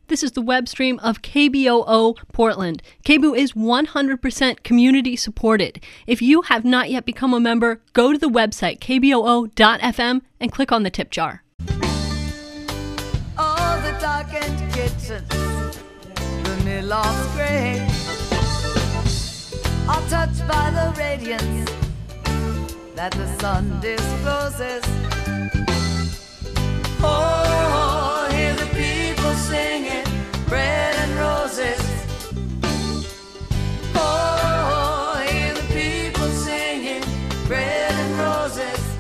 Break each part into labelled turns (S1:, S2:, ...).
S1: This is the web stream of KBOO Portland. KBOO is 100% community supported. If you have not yet become a member, go to the website kboo.fm and click on the tip jar.
S2: All the darkened kitchens, the near lost gray, are touched by the radiance that the sun discloses. Oh, hear the people singing bread and roses. Oh, hear the people singing bread and roses.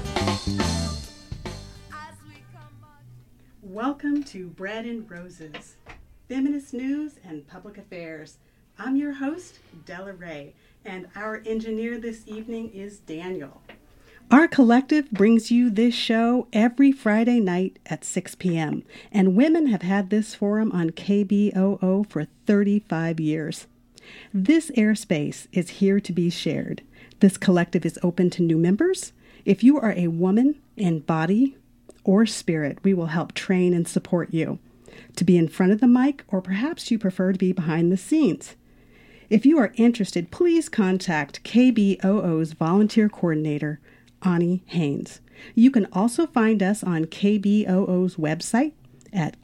S3: Welcome to Bread and Roses, Feminist News and Public Affairs. I'm your host, Della Ray, and our engineer this evening is Daniel. Our collective brings you this show every Friday night at 6 p.m., and women have had this forum on KBOO for 35 years. This airspace is here to be shared. This collective is open to new members. If you are a woman in body or spirit, we will help train and support you to be in front of the mic, or perhaps you prefer to be behind the scenes. If you are interested, please contact KBOO's volunteer coordinator, Ani Haynes. You can also find us on KBOO's website at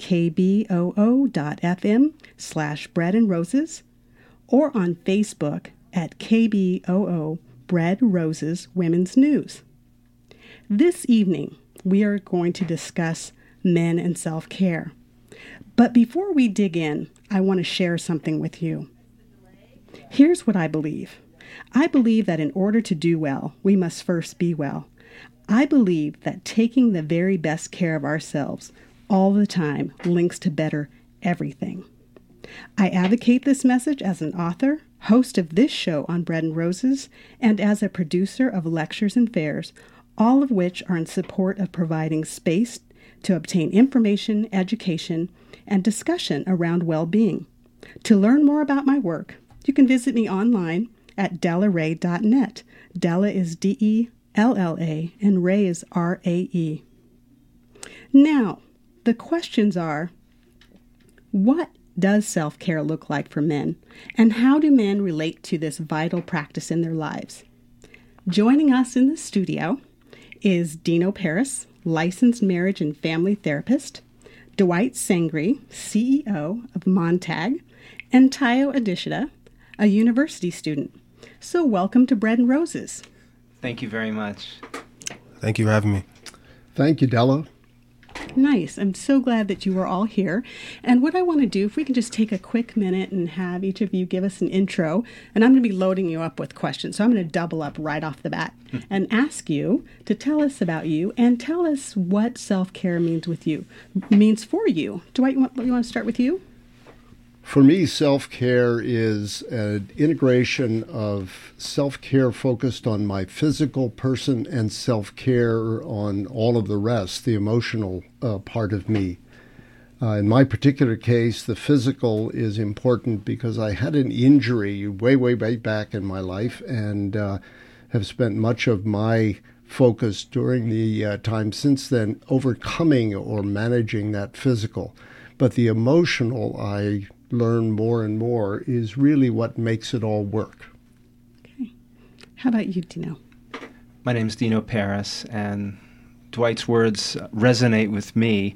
S3: kboo.fm/breadandroses or on Facebook at KBOO Bread Roses Women's News. This evening, we are going to discuss men and self-care. But before we dig in, I want to share something with you. Here's what I believe. I believe that in order to do well, we must first be well. I believe that taking the very best care of ourselves all the time links to better everything. I advocate this message as an author, host of this show on Bread and Roses, and as a producer of lectures and fairs, all of which are in support of providing space to obtain information, education, and discussion around well-being. To learn more about my work, you can visit me online at dellaray.net. Della is D-E-L-L-A and Ray is R-A-E. Now, the questions are, what does self-care look like for men? And how do men relate to this vital practice in their lives? Joining us in the studio is Dino Paris, licensed marriage and family therapist, Dwight Sangri, CEO of Montag, and Tayo Adishida, a university student. So welcome to Bread and Roses.
S4: Thank you very much.
S5: Thank you for having me.
S6: Thank you, Della.
S3: Nice. I'm so glad that you are all here. And what I want to do, if we can just take a quick minute and have each of you give us an intro, and I'm going to be loading you up with questions. So I'm going to double up right off the bat and ask you to tell us about you and tell us what self-care means for you. Dwight, you want to start with you?
S6: For me, self-care is an integration of self-care focused on my physical person and self-care on all of the rest, the emotional part of me. In my particular case, the physical is important because I had an injury way back in my life and have spent much of my focus during the time since then overcoming or managing that physical. But the emotional, I learn more and more, is really what makes it all work.
S3: Okay. How about you, Dino?
S4: My name's Dino Paris, and Dwight's words resonate with me.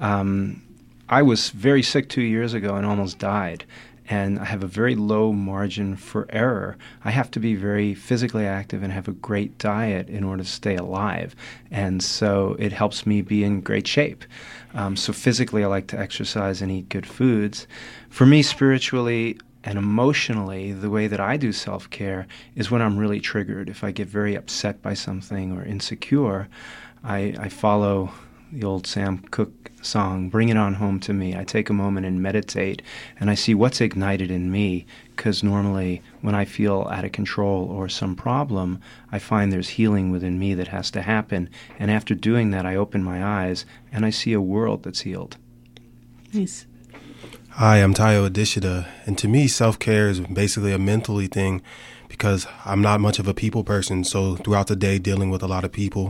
S4: I was very sick 2 years ago and almost died, and I have a very low margin for error. I have to be very physically active and have a great diet in order to stay alive, and so it helps me be in great shape. So physically, I like to exercise and eat good foods. For me, spiritually and emotionally, the way that I do self-care is when I'm really triggered. If I get very upset by something or insecure, I follow the old Sam Cooke song, Bring It On Home to Me. I take a moment and meditate, and I see what's ignited in me, because normally when I feel out of control or some problem, I find there's healing within me that has to happen. And after doing that, I open my eyes, and I see a world that's healed.
S3: Nice.
S5: Hi, I'm Tayo Adishida, and to me, self-care is basically a mentally thing because I'm not much of a people person, so throughout the day dealing with a lot of people,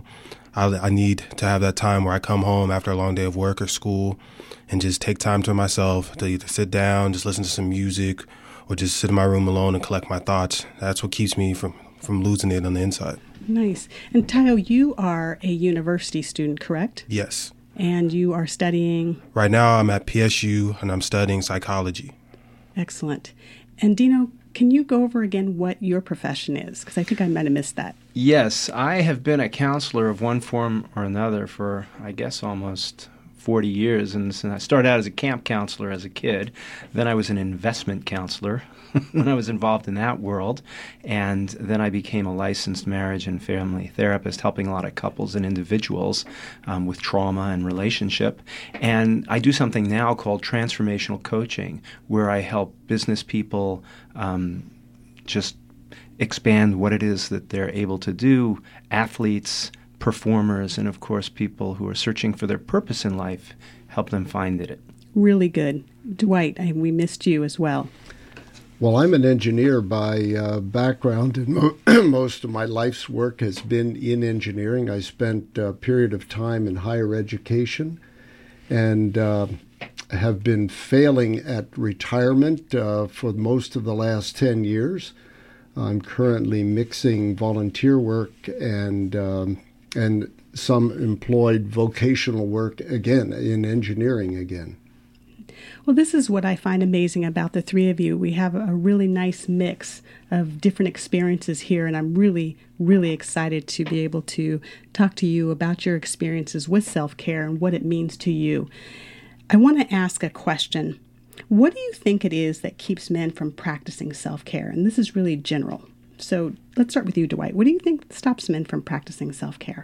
S5: I need to have that time where I come home after a long day of work or school and just take time to myself to either sit down, just listen to some music, or just sit in my room alone and collect my thoughts. That's what keeps me from losing it on the inside.
S3: Nice. And Tayo, you are a university student, correct?
S5: Yes.
S3: And you are studying?
S5: Right now I'm at PSU and I'm studying psychology.
S3: Excellent. And Dino, can you go over again what your profession is? Because I think I might have missed that.
S4: Yes, I have been a counselor of one form or another for, I guess, almost 40 years. And I started out as a camp counselor as a kid. Then I was an investment counselor when I was involved in that world. And then I became a licensed marriage and family therapist, helping a lot of couples and individuals with trauma and relationship. And I do something now called transformational coaching, where I help business people just expand what it is that they're able to do, athletes, performers, and of course people who are searching for their purpose in life, help them find it.
S3: Really good. Dwight, we missed you as well.
S6: Well, I'm an engineer by background, and most of my life's work has been in engineering. I spent a period of time in higher education and have been failing at retirement for most of the last 10 years. I'm currently mixing volunteer work and some employed vocational work again in engineering again.
S3: Well, this is what I find amazing about the three of you. We have a really nice mix of different experiences here, and I'm really, really excited to be able to talk to you about your experiences with self-care and what it means to you. I want to ask a question. What do you think it is that keeps men from practicing self-care? And this is really general. So let's start with you, Dwight. What do you think stops men from practicing self-care?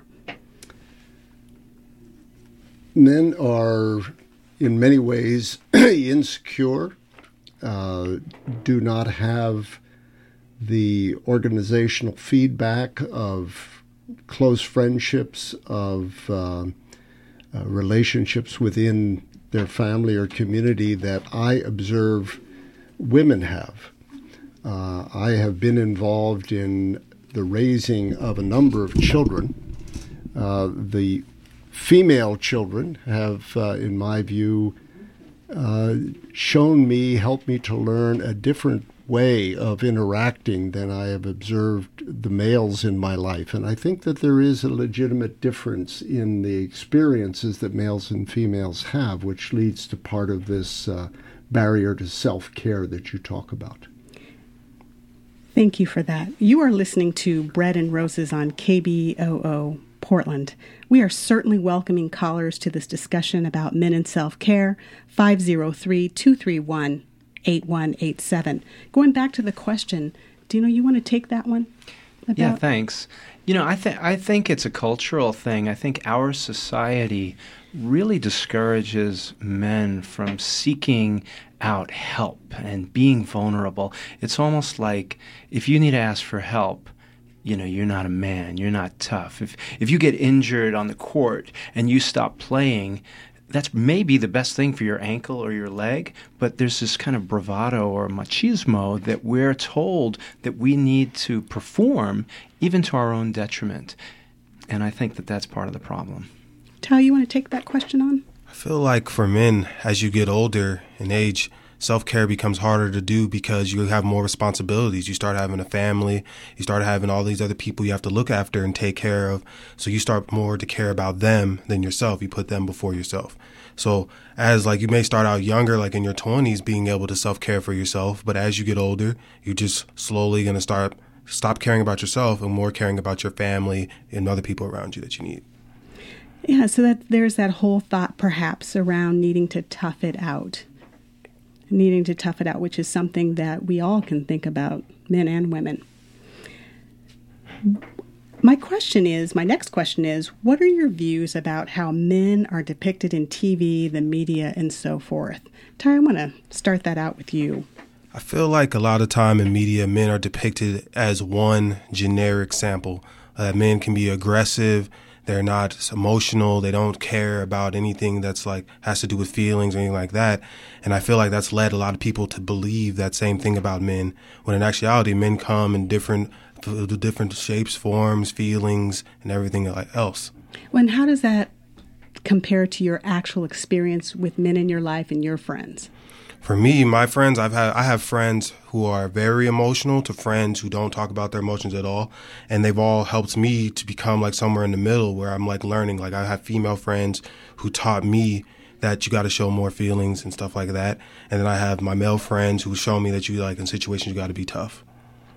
S6: Men are, in many ways, insecure, do not have the organizational feedback of close friendships, of relationships within their family or community that I observe women have. I have been involved in the raising of a number of children. The female children have, in my view, helped me to learn a different way of interacting than I have observed the males in my life. And I think that there is a legitimate difference in the experiences that males and females have, which leads to part of this barrier to self-care that you talk about.
S3: Thank you for that. You are listening to Bread and Roses on KBOO Portland. We are certainly welcoming callers to this discussion about men and self-care, 503-231-8187. Going back to the question, Dino, you want to take that one?
S4: Yeah, thanks. I think it's a cultural thing. I think our society really discourages men from seeking out help and being vulnerable. It's almost like if you need to ask for help, you're not a man, you're not tough. If you get injured on the court and you stop playing, that's maybe the best thing for your ankle or your leg, but there's this kind of bravado or machismo that we're told that we need to perform even to our own detriment. And I think that that's part of the problem.
S3: Tal, you want to take that question on?
S5: I feel like for men, as you get older in age, self-care becomes harder to do because you have more responsibilities. You start having a family. You start having all these other people you have to look after and take care of. So you start more to care about them than yourself. You put them before yourself. So as you may start out younger, in your 20s, being able to self-care for yourself. But as you get older, you're just slowly going to stop caring about yourself and more caring about your family and other people around you that you need.
S3: Yeah, so that there's that whole thought perhaps around needing to tough it out, which is something that we all can think about, men and women. My next question is, what are your views about how men are depicted in TV, the media, and so forth? Ty, I want to start that out with you.
S5: I feel like a lot of time in media, men are depicted as one generic sample. Men can be aggressive. They're not emotional. They don't care about anything that's has to do with feelings or anything like that. And I feel like that's led a lot of people to believe that same thing about men, when in actuality, men come in different shapes, forms, feelings, and everything else.
S3: And how does that compare to your actual experience with men in your life and your friends?
S5: For me, my friends, I have friends who are very emotional to friends who don't talk about their emotions at all. And they've all helped me to become like somewhere in the middle where I'm like learning. Like I have female friends who taught me that you got to show more feelings and stuff like that. And then I have my male friends who show me that you like in situations you got to be tough.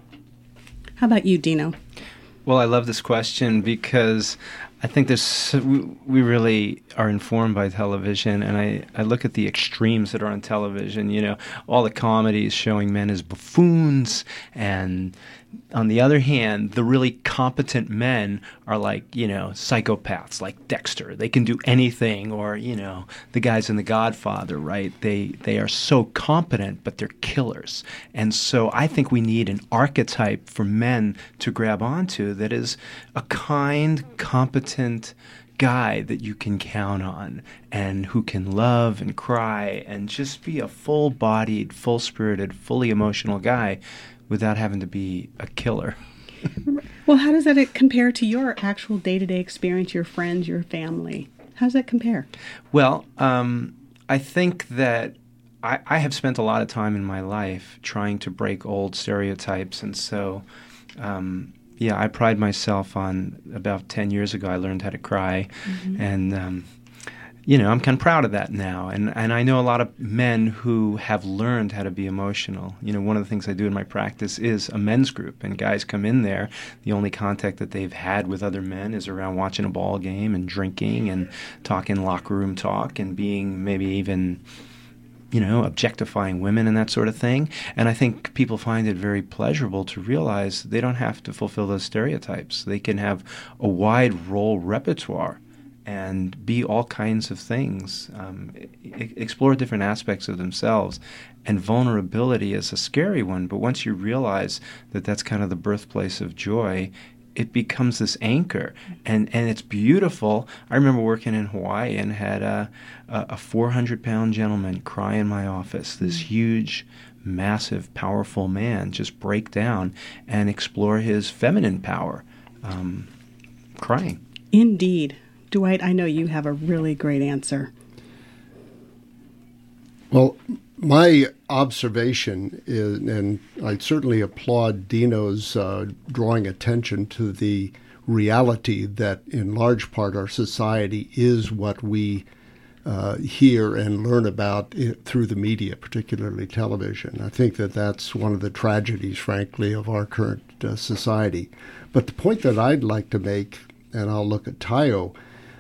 S3: How about you, Dino?
S4: Well, I love this question because I think we really are informed by television, and I look at the extremes that are on television, you know, all the comedies showing men as buffoons, and on the other hand, the really competent men are like, you know, psychopaths like Dexter. They can do anything, or, you know, the guys in The Godfather, right? They are so competent, but they're killers. And so I think we need an archetype for men to grab onto that is a kind, competent guy that you can count on and who can love and cry and just be a full-bodied, full-spirited, fully emotional guy without having to be a killer.
S3: Well, how does that compare to your actual day-to-day experience, your friends, your family? How does that compare?
S4: Well, I think that I have spent a lot of time in my life trying to break old stereotypes, and so yeah, I pride myself on about 10 years ago I learned how to cry, and you know, I'm kind of proud of that now. And I know a lot of men who have learned how to be emotional. You know, one of the things I do in my practice is a men's group, and guys come in there. The only contact that they've had with other men is around watching a ball game and drinking and talking locker room talk and being maybe even, you know, objectifying women and that sort of thing. And I think people find it very pleasurable to realize they don't have to fulfill those stereotypes. They can have a wide role repertoire and be all kinds of things, explore different aspects of themselves. And vulnerability is a scary one, but once you realize that that's kind of the birthplace of joy, it becomes this anchor, and it's beautiful. I remember working in Hawaii and had a 400-pound gentleman cry in my office, this huge, massive, powerful man just break down and explore his feminine power, crying.
S3: Indeed. Dwight, I know you have a really great answer.
S6: Well, my observation is, and I certainly applaud Dino's drawing attention to the reality that in large part our society is what we hear and learn about through the media, particularly television. I think that that's one of the tragedies, frankly, of our current society. But the point that I'd like to make, and I'll look at Tayo,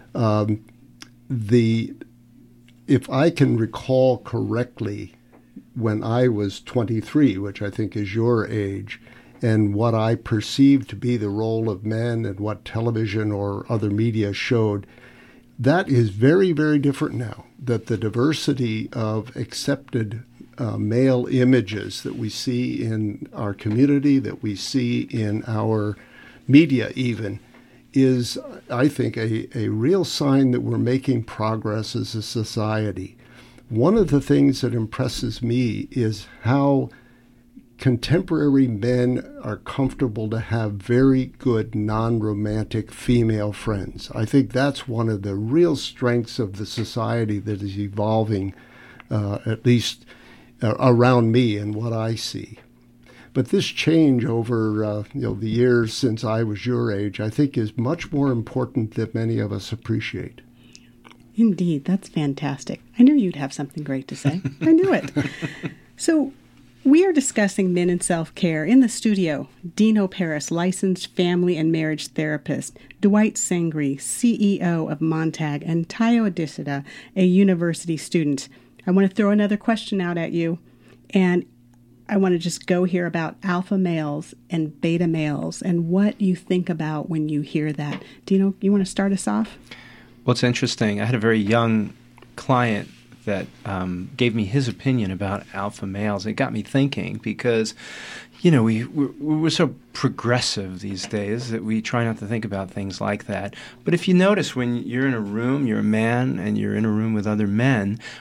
S6: if I can recall correctly, when I was 23, which I think is your age, and what I perceived to be the role of men and what television or other media showed, that is very, very different now. That the diversity of accepted male images that we see in our community, that we see in our media even, is, I think, a real sign that we're making progress as a society. One of the things that impresses me is how contemporary men are comfortable to have very good non-romantic female friends. I think that's one of the real strengths of the society that is evolving, at least around me and what I see. But this change over the years since I was your age, I think, is much more important than many of us appreciate.
S3: Indeed, that's fantastic. I knew you'd have something great to say. I knew it. So we are discussing men and self-care. In the studio, Dino Paris, licensed family and marriage therapist, Dwight Sangre, CEO of Montag, and Tayo Adisada, a university student. I want to throw another question out at you, and I want to just go here about alpha males and beta males and what you think about when you hear that. Dino, you want to start us off?
S4: Well, it's interesting. I had a very young client that gave me his opinion about alpha males. It got me thinking because, you know, we're so progressive these days that we try not to think about things like that. But if you notice, when you're in a room, you're a man, and you're in a room with other men,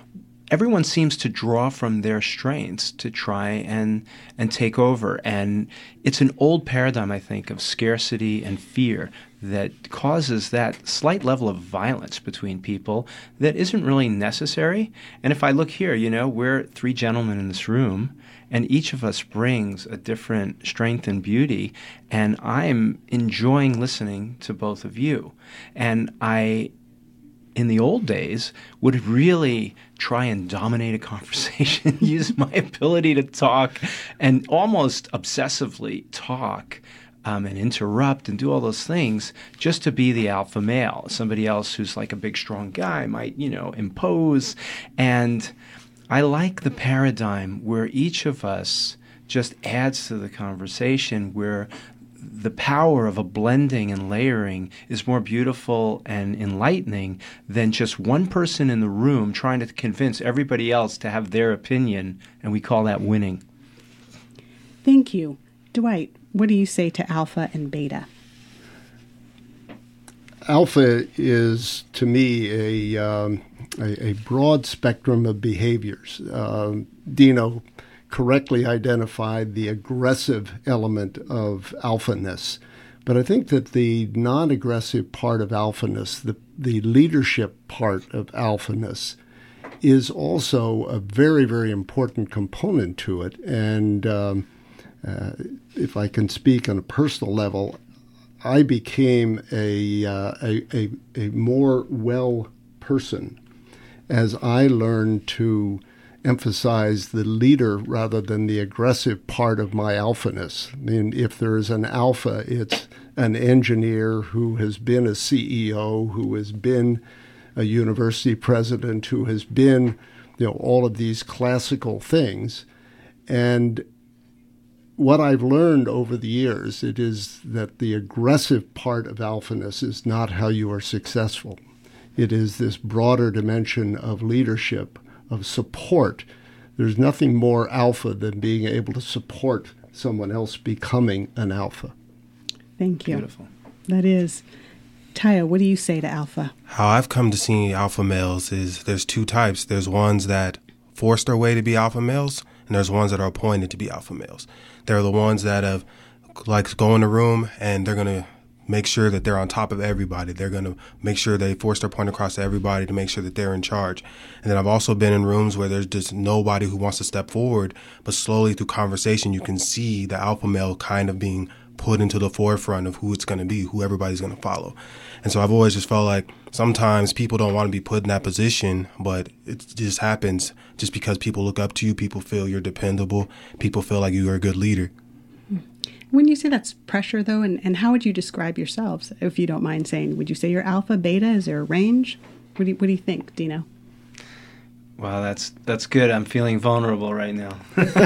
S4: everyone seems to draw from their strengths to try and take over. And it's an old paradigm, I think, of scarcity and fear that causes that slight level of violence between people that isn't really necessary. And if I look here, we're three gentlemen in this room, and each of us brings a different strength and beauty, and I'm enjoying listening to both of you. And I, in the old days, would really try and dominate a conversation, use my ability to talk and almost obsessively talk and interrupt and do all those things just to be the alpha male. Somebody else who's like a big, strong guy might, impose. And I like the paradigm where each of us just adds to the conversation, where the power of a blending and layering is more beautiful and enlightening than just one person in the room trying to convince everybody else to have their opinion, and we call that winning.
S3: Thank you. Dwight, what do you say to alpha and beta?
S6: Alpha is, to me, a broad spectrum of behaviors. Dino correctly identified the aggressive element of alphaness. But I think that the non-aggressive part of alphaness, the leadership part of alphaness, is also a very, very important component to it. And if I can speak on a personal level, I became a more well person as I learned to emphasize the leader rather than the aggressive part of my alphaness. I mean, if there is an alpha, it's an engineer who has been a CEO, who has been a university president, who has been, all of these classical things. And what I've learned over the years, it is that the aggressive part of alphaness is not how you are successful. It is this broader dimension of leadership, of support. There's nothing more alpha than being able to support someone else becoming an alpha.
S3: Thank you.
S4: Beautiful.
S3: That is. Taya, what do you say to alpha?
S5: How I've come to see alpha males is there's two types. There's ones that force their way to be alpha males, and there's ones that are appointed to be alpha males. They're the ones that have, go in the room and they're going to make sure that they're on top of everybody. They're going to make sure they force their point across to everybody to make sure that they're in charge. And then I've also been in rooms where there's just nobody who wants to step forward, but slowly through conversation, you can see the alpha male kind of being put into the forefront of who it's going to be, who everybody's going to follow. And so I've always just felt like sometimes people don't want to be put in that position, but it just happens just because people look up to you, people feel you're dependable, people feel like you're a good leader.
S3: When you say that's pressure, though, and how would you describe yourselves, if you don't mind saying? Would you say you're alpha, beta? Is there a range? What do you think, Dino?
S4: Wow, that's good. I'm feeling vulnerable right now.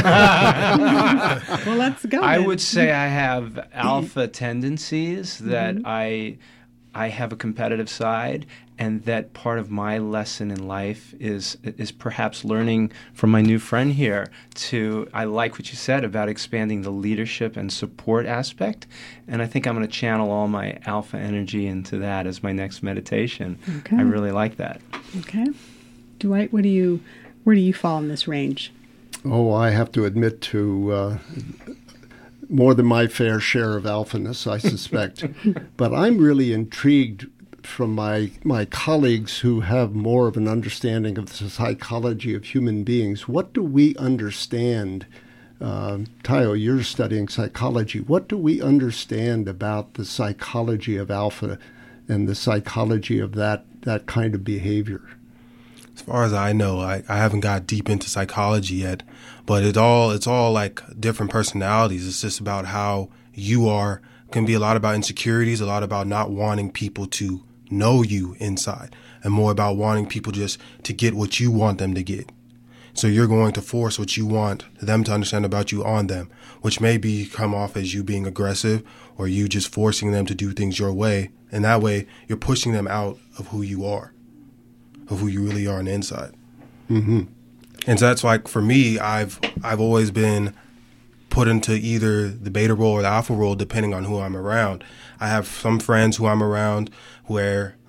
S3: Well, let's go.
S4: I
S3: then.
S4: would say I have alpha tendencies, that I have a competitive side, and that part of my lesson in life is perhaps learning from my new friend here I like what you said about expanding the leadership and support aspect, and I think I'm going to channel all my alpha energy into that as my next meditation.
S3: Okay.
S4: I really like that.
S3: Okay. Dwight, where do you fall in this range?
S6: Oh, I have to admit to more than my fair share of alphaness, I suspect. But I'm really intrigued from my colleagues who have more of an understanding of the psychology of human beings. What do we understand? Tayo, you're studying psychology. What do we understand about the psychology of alpha and the psychology of that kind of behavior?
S5: As far as I know, I haven't got deep into psychology yet, but it's all like different personalities. It's just about how you are. It can be a lot about insecurities, a lot about not wanting people to know you inside, and more about wanting people just to get what you want them to get. So you're going to force what you want them to understand about you on them, which may come off as you being aggressive or you just forcing them to do things your way. And that way you're pushing them out of who you are, of who you really are on the inside.
S6: Mm-hmm.
S5: And so that's like, for me, I've always been put into either the beta role or the alpha role, depending on who I'm around. I have some friends who I'm around where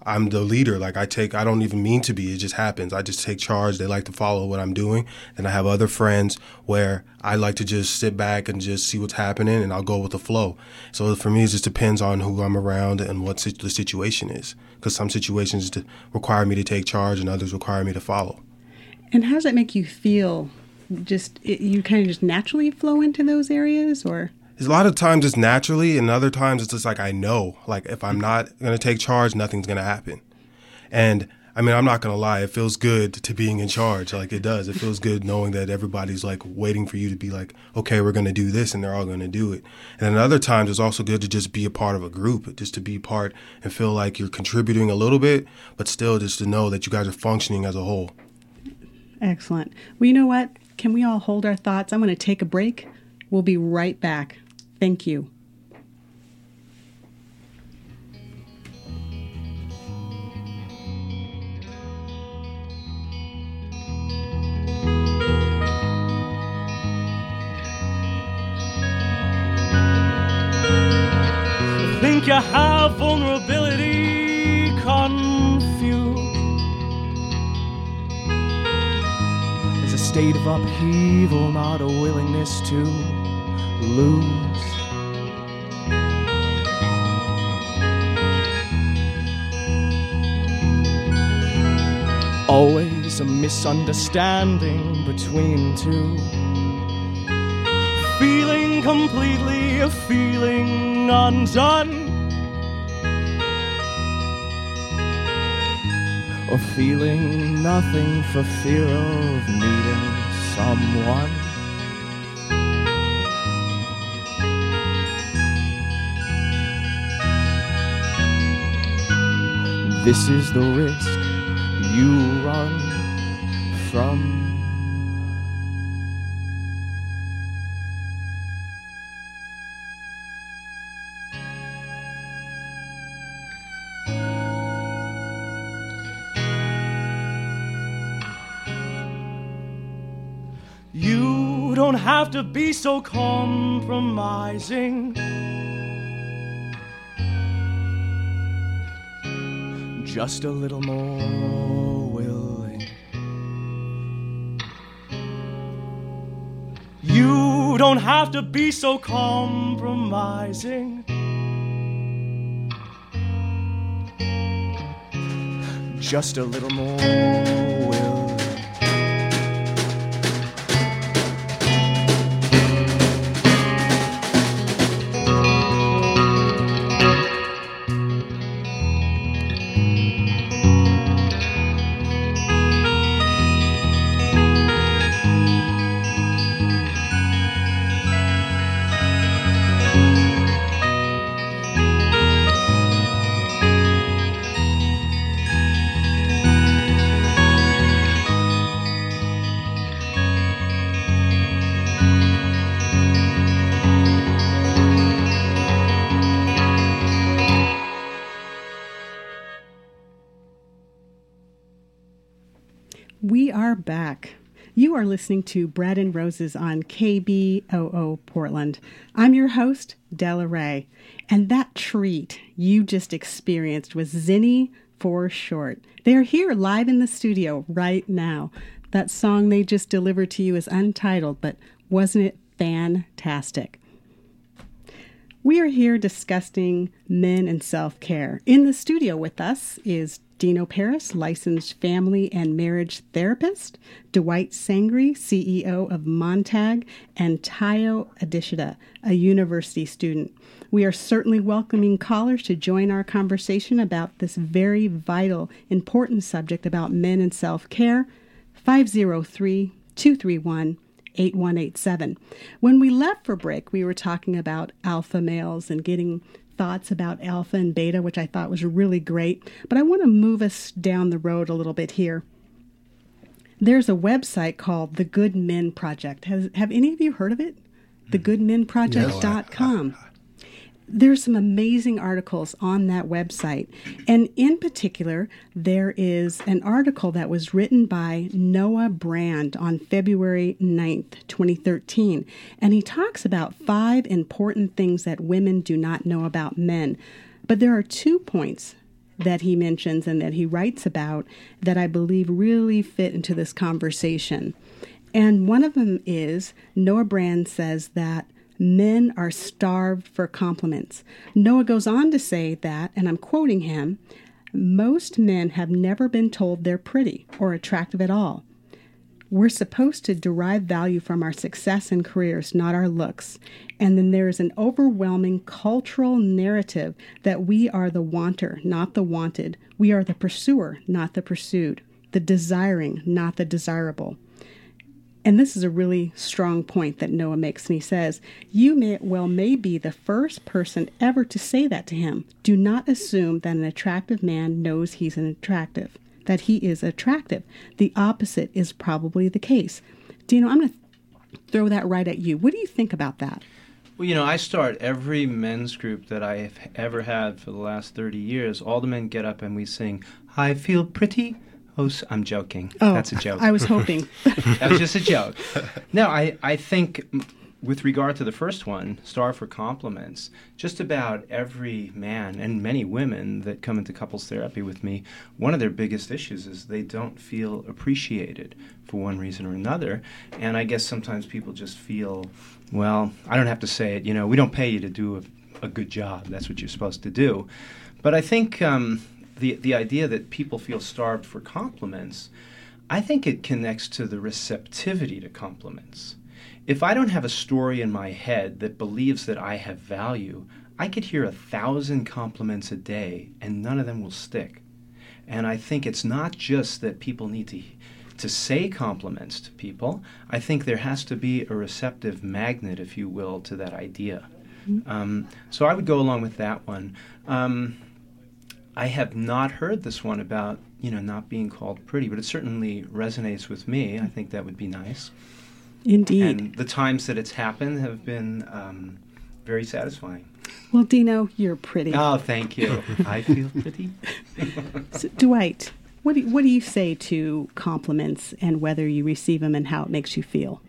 S5: I'm the leader. Like I don't even mean to be. It just happens. I just take charge. They like to follow what I'm doing. And I have other friends where I like to just sit back and just see what's happening, and I'll go with the flow. So for me, it just depends on who I'm around and what the situation is. Because some situations require me to take charge and others require me to follow.
S3: And how does that make you feel? You kind of just naturally flow into those areas, or?
S5: A lot of times it's naturally, and other times it's just like I know. Like if I'm not going to take charge, nothing's going to happen. And I mean, I'm not going to lie. It feels good to being in charge. Like it does. It feels good knowing that everybody's like waiting for you to be like, okay, we're going to do this, and they're all going to do it. And then other times it's also good to just be a part of a group, just to be part and feel like you're contributing a little bit, but still just to know that you guys are functioning as a whole.
S3: Excellent. Well, you know what? Can we all hold our thoughts? I'm going to take a break. We'll be right back. Thank you.
S7: Think you have vulnerability confused. There's a state of upheaval, not a willingness to lose. Always a misunderstanding between two. Feeling completely, a feeling undone. Or feeling nothing for fear of needing someone. This is the risk you run from. You don't have to be so compromising. Just a little more willing. You don't have to be so compromising. Just a little more willing.
S3: We are back. You are listening to Bread and Roses on KBOO Portland. I'm your host, Della Ray. And that treat you just experienced was Zinni for short. They're here live in the studio right now. That song they just delivered to you is untitled, but wasn't it fantastic? We are here discussing men and self-care. In the studio with us is Dino Paris, licensed family and marriage therapist, Dwight Sangri, CEO of Montag, and Tayo Adishita, a university student. We are certainly welcoming callers to join our conversation about this very vital, important subject about men and self-care. 503-231-8187. When we left for break, we were talking about alpha males and getting thoughts about alpha and beta, which I thought was really great. But I want to move us down the road a little bit here. There's a website called The Good Men Project. Have any of you heard of it? TheGoodMenProject.com. There's some amazing articles on that website. And in particular, there is an article that was written by Noah Brand on February 9th, 2013. And he talks about 5 important things that women do not know about men. But there are 2 points that he mentions and that he writes about that I believe really fit into this conversation. And one of them is Noah Brand says that men are starved for compliments. Noah goes on to say that, and I'm quoting him, most men have never been told they're pretty or attractive at all. We're supposed to derive value from our success and careers, not our looks. And then there is an overwhelming cultural narrative that we are the wanter, not the wanted. We are the pursuer, not the pursued. The desiring, not the desirable. And this is a really strong point that Noah makes, and he says, you may be the first person ever to say that to him. Do not assume that an attractive man knows he's that he is attractive. The opposite is probably the case. Dino, I'm going to throw that right at you. What do you think about that?
S4: Well, I start every men's group that I have ever had for the last 30 years. All the men get up and we sing, I feel pretty. Oh, I'm joking.
S3: Oh,
S4: that's a joke.
S3: I was hoping.
S4: That was just a joke. No, I think with regard to the first one, starve for compliments, just about every man and many women that come into couples therapy with me, one of their biggest issues is they don't feel appreciated for one reason or another. And I guess sometimes people just feel, well, I don't have to say it, we don't pay you to do a good job. That's what you're supposed to do. But I think the idea that people feel starved for compliments, I think it connects to the receptivity to compliments. If I don't have a story in my head that believes that I have value, I could hear 1,000 compliments a day and none of them will stick. And I think it's not just that people need to say compliments to people. I think there has to be a receptive magnet, if you will, to that idea. Mm-hmm. So I would go along with that one. I have not heard this one about, not being called pretty, but it certainly resonates with me. I think that would be nice.
S3: Indeed.
S4: And the times that it's happened have been very satisfying.
S3: Well, Dino, you're pretty.
S4: Oh, thank you. I feel pretty.
S3: So, Dwight, what do you say to compliments and whether you receive them and how it makes you feel?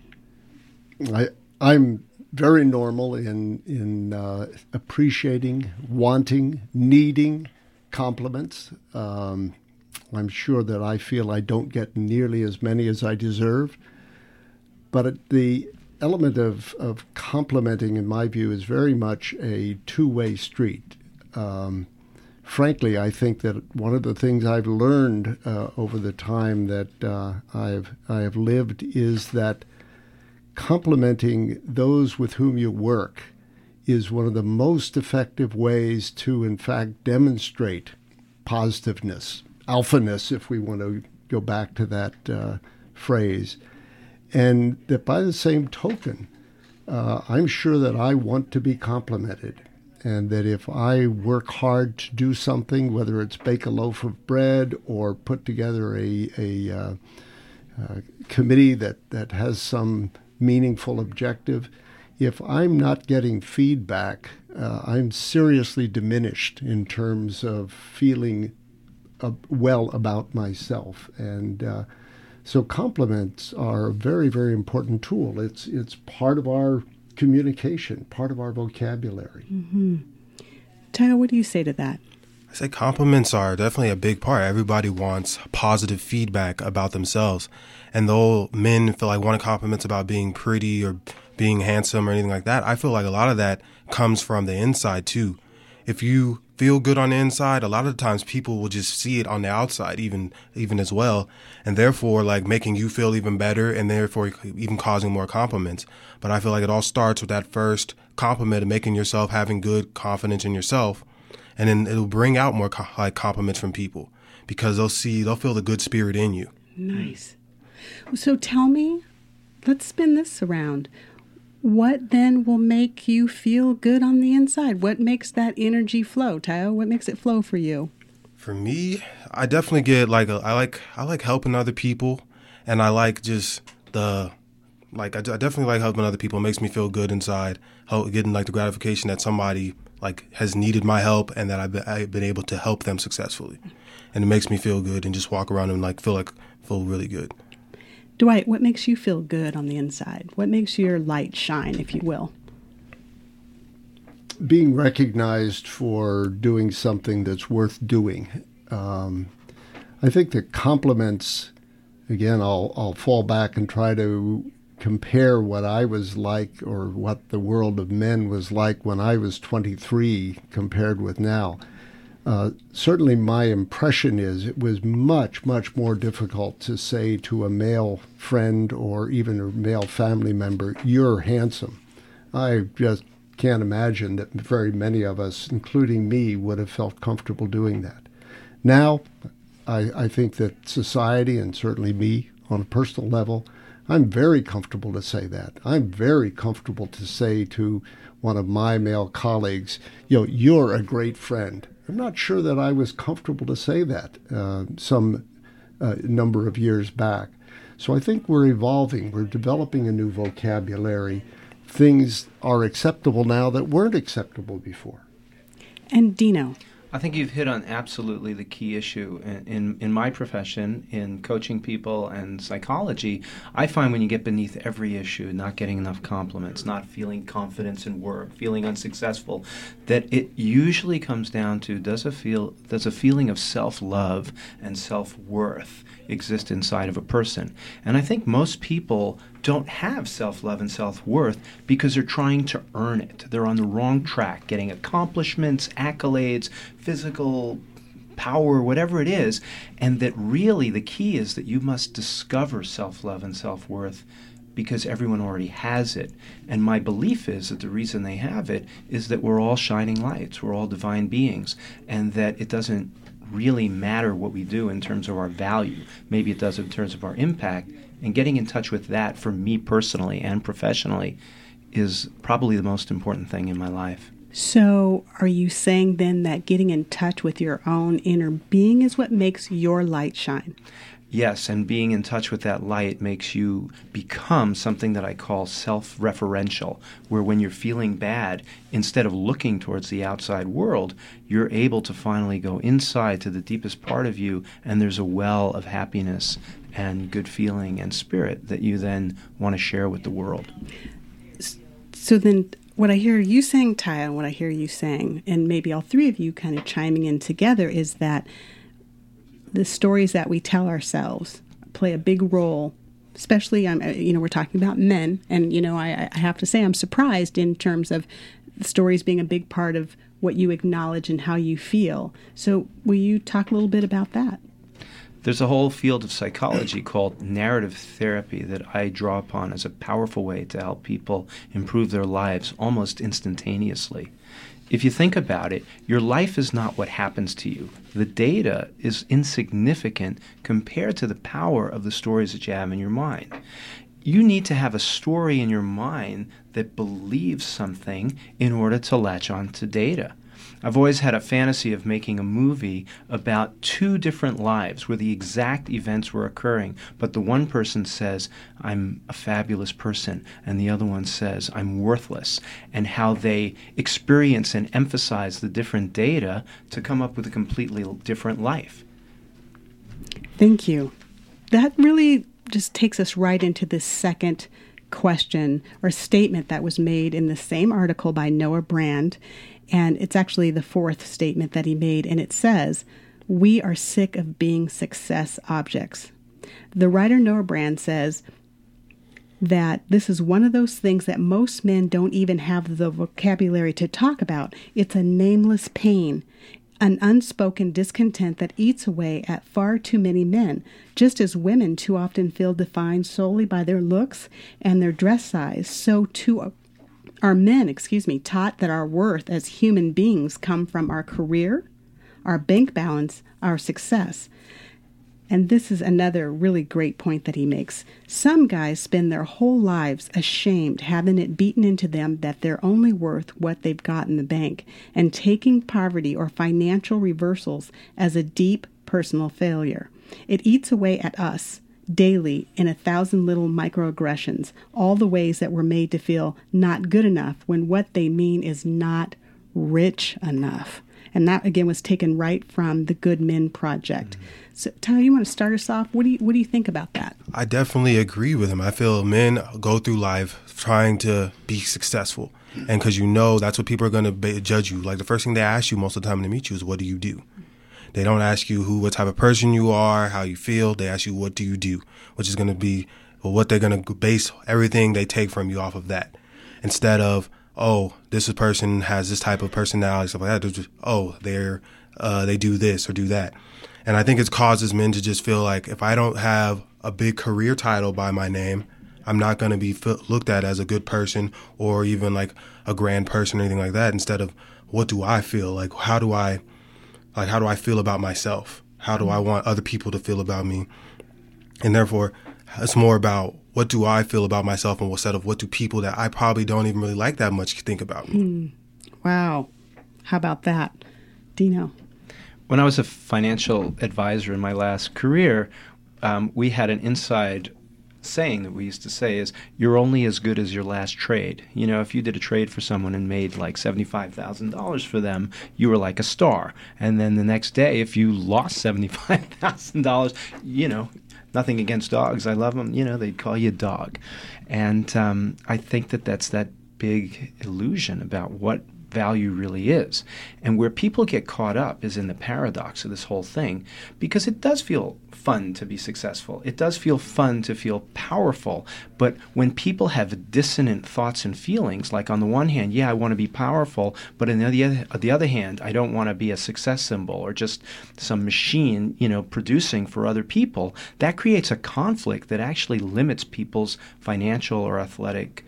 S6: I'm very normal in appreciating, wanting, needing compliments. I'm sure that I feel I don't get nearly as many as I deserve. But the element of complimenting, in my view, is very much a two-way street. Frankly, I think that one of the things I've learned over the time that I have lived is that complimenting those with whom you work is one of the most effective ways to, in fact, demonstrate positiveness, alphaness, if we want to go back to that phrase. And that by the same token, I'm sure that I want to be complimented. And that if I work hard to do something, whether it's bake a loaf of bread or put together a committee that has some meaningful objective, if I'm not getting feedback, I'm seriously diminished in terms of feeling well about myself. And so compliments are a very, very important tool. It's part of our communication, part of our vocabulary.
S3: Mm-hmm. Tyler, what do you say to that?
S5: I say compliments are definitely a big part. Everybody wants positive feedback about themselves. And though men feel like wanting compliments about being pretty or being handsome or anything like that, I feel like a lot of that comes from the inside too. If you feel good on the inside, a lot of the times people will just see it on the outside even as well, and therefore like making you feel even better and therefore even causing more compliments. But I feel like it all starts with that first compliment of making yourself having good confidence in yourself, and then it'll bring out more compliments from people because they'll feel the good spirit in you.
S3: Nice. So tell me, let's spin this around. What then will make you feel good on the inside? What makes that energy flow, Tayo? What makes it flow for you?
S5: For me, I definitely get I like helping other people, and I like just I definitely like helping other people. It makes me feel good inside, getting like the gratification that somebody like has needed my help and that I've been able to help them successfully, and it makes me feel good and just walk around and feel really good.
S3: Dwight, what makes you feel good on the inside? What makes your light shine, if you will?
S6: being recognized for doing something that's worth doing. I think that compliments, again, I'll fall back and try to compare what I was like or what the world of men was like when I was 23 compared with now. Certainly my impression is it was much, much more difficult to say to a male friend or even a male family member, "You're handsome." I just can't imagine that very many of us, including me, would have felt comfortable doing that. Now, I think that society, and certainly me on a personal level, I'm very comfortable to say that. I'm very comfortable to say to one of my male colleagues, "You're a great friend." I'm not sure that I was comfortable to say that some number of years back. So I think we're evolving. We're developing a new vocabulary. Things are acceptable now that weren't acceptable before.
S3: And Dino.
S4: I think you've hit on absolutely the key issue. In my profession, in coaching people and psychology, I find when you get beneath every issue, not getting enough compliments, not feeling confidence in work, feeling unsuccessful, that it usually comes down to does a feeling of self-love and self-worth exist inside of a person? And I think most people don't have self-love and self-worth because they're trying to earn it. They're on the wrong track, getting accomplishments, accolades, physical power, whatever it is, and that really the key is that you must discover self-love and self-worth because everyone already has it. And my belief is that the reason they have it is that we're all shining lights, we're all divine beings, and that it doesn't really matter what we do in terms of our value. Maybe it does in terms of our impact. And getting in touch with that for me personally and professionally is probably the most important thing in my life.
S3: So are you saying then that getting in touch with your own inner being is what makes your light shine?
S4: Yes, and being in touch with that light makes you become something that I call self-referential, where when you're feeling bad, instead of looking towards the outside world, you're able to finally go inside to the deepest part of you, and there's a well of happiness and good feeling and spirit that you then want to share with the world.
S3: So then what I hear you saying, Ty, and what I hear you saying, and maybe all three of you kind of chiming in together, is that the stories that we tell ourselves play a big role, especially, we're talking about men. And, I have to say I'm surprised in terms of stories being a big part of what you acknowledge and how you feel. So will you talk a little bit about that?
S4: There's a whole field of psychology called narrative therapy that I draw upon as a powerful way to help people improve their lives almost instantaneously. If you think about it, your life is not what happens to you. The data is insignificant compared to the power of the stories that you have in your mind. You need to have a story in your mind that believes something in order to latch on to data. I've always had a fantasy of making a movie about two different lives where the exact events were occurring, but the one person says, "I'm a fabulous person," and the other one says, "I'm worthless," and how they experience and emphasize the different data to come up with a completely different life.
S3: Thank you. That really just takes us right into this second question or statement that was made in the same article by Noah Brand. And it's actually the fourth statement that he made, and it says, "We are sick of being success objects." The writer Noah Brand says that this is one of those things that most men don't even have the vocabulary to talk about. It's a nameless pain, an unspoken discontent that eats away at far too many men, just as women too often feel defined solely by their looks and their dress size, so too are men, taught that our worth as human beings come from our career, our bank balance, our success. And this is another really great point that he makes. Some guys spend their whole lives ashamed, having it beaten into them that they're only worth what they've got in the bank, and taking poverty or financial reversals as a deep personal failure. It eats away at us daily in 1,000 little microaggressions, all the ways that we're made to feel not good enough when what they mean is not rich enough. And that, again, was taken right from the Good Men Project. So, Tyler, you want to start us off? What do you think about that?
S5: I definitely agree with him. I feel men go through life trying to be successful. And because that's what people are going to judge you. Like the first thing they ask you most of the time when they meet you is, what do you do? They don't ask you what type of person you are, how you feel. They ask you, what do you do? Which is going to be what they're going to base everything they take from you off of that. Instead of, oh, this person has this type of personality, stuff like that. They're just, oh, they do this or do that. And I think it causes men to just feel like if I don't have a big career title by my name, I'm not going to be looked at as a good person or even like a grand person or anything like that. Instead of, what do I feel? Like, how do I feel about myself? How do I want other people to feel about me? And therefore, it's more about what do I feel about myself instead of what do people that I probably don't even really like that much think about me.
S3: Wow. How about that? Dino?
S4: When I was a financial advisor in my last career, we had an inside saying that we used to say is, you're only as good as your last trade. You know, if you did a trade for someone and made like $75,000 for them, you were like a star. And then the next day, if you lost $75,000, nothing against dogs, I love them, they'd call you a dog. And I think that's that big illusion about what value really is. And where people get caught up is in the paradox of this whole thing, because it does feel fun to be successful. It does feel fun to feel powerful. But when people have dissonant thoughts and feelings, like on the one hand, yeah, I want to be powerful, but on the other hand, I don't want to be a success symbol or just some machine, producing for other people, that creates a conflict that actually limits people's financial or athletic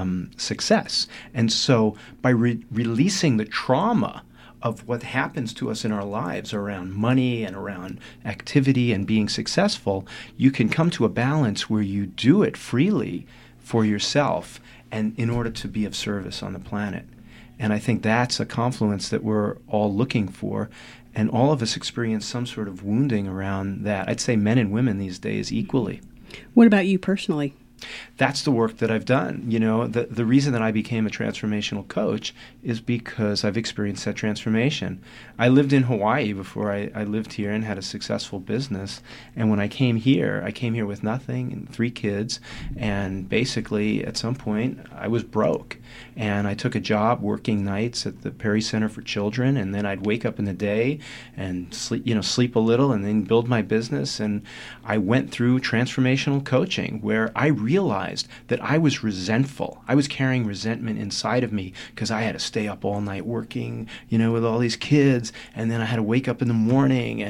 S4: success. And so by releasing the trauma of what happens to us in our lives around money and around activity and being successful, you can come to a balance where you do it freely for yourself and in order to be of service on the planet. And I think that's a confluence that we're all looking for. And all of us experience some sort of wounding around that. I'd say men and women these days equally.
S3: What about you personally?
S4: That's the work that I've done. The reason that I became a transformational coach is because I've experienced that transformation. I lived in Hawaii before I lived here and had a successful business. And when I came here with nothing and 3 kids. And basically, at some point, I was broke. And I took a job working nights at the Perry Center for Children. And then I'd wake up in the day and sleep a little and then build my business. And I went through transformational coaching where I realized that I was resentful. I was carrying resentment inside of me because I had to stay up all night working, with all these kids, and then I had to wake up in the morning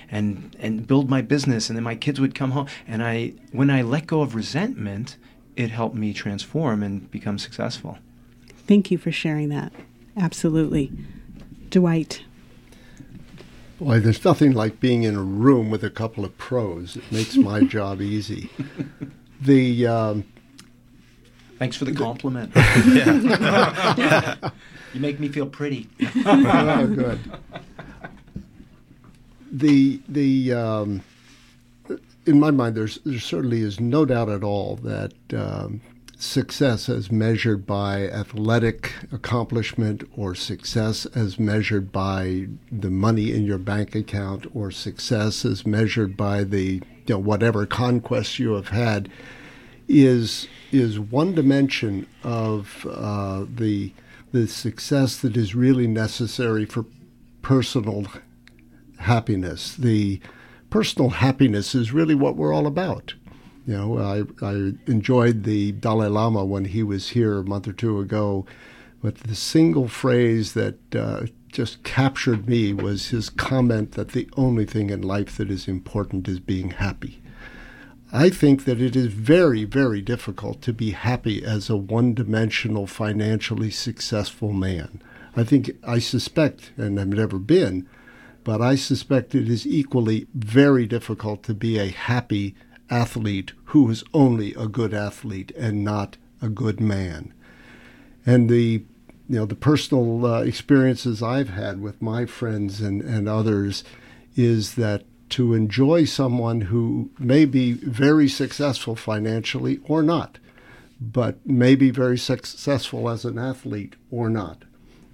S4: and build my business, and then my kids would come home. And when I let go of resentment, it helped me transform and become successful.
S3: Thank you for sharing that. Absolutely. Dwight?
S6: Boy, there's nothing like being in a room with a couple of pros. It makes my job easy.
S4: Thanks for the compliment. You make me feel pretty.
S6: Oh, good. In my mind, there certainly is no doubt at all that success as measured by athletic accomplishment, or success as measured by the money in your bank account, or success as measured by the whatever conquests you have had, is one dimension of the success that is really necessary for personal happiness. The personal happiness is really what we're all about. I enjoyed the Dalai Lama when he was here a month or 2 ago, but the single phrase that just captured me was his comment that the only thing in life that is important is being happy. I think that it is very, very difficult to be happy as a one-dimensional, financially successful man. I suspect, and I've never been, but I suspect it is equally very difficult to be a happy athlete who is only a good athlete and not a good man. And the personal experiences I've had with my friends and others is that to enjoy someone who may be very successful financially or not, but may be very successful as an athlete or not,